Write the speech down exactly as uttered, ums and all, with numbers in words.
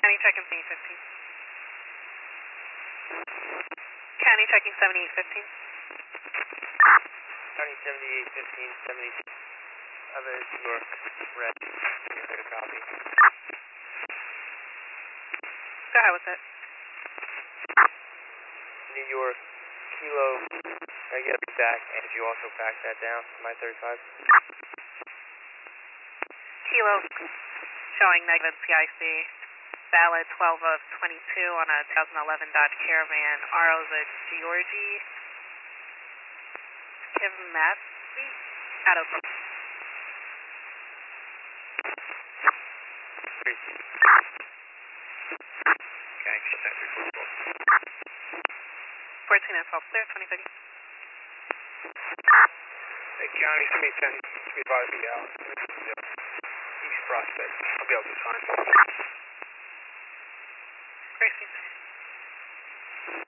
County checking seventy-eight fifteen. County checking seventy-eight fifteen. County seventy-eight fifteen, seventy, other New York, red, you heard a copy. Go ahead with it. New York, Kilo, I get it back, and if you also back that down, my thirty-five. Kilo showing negative P I C. Valid twelve of twenty-two on a twenty eleven Dodge Caravan. R O's a Georgie Kivmatsi out of Okay, sector twelve. fourteen and twelve, clear, twenty thirty. Hey, County, give me ten, give me five feet out. East Prospect, I'll be able to find. Gracie.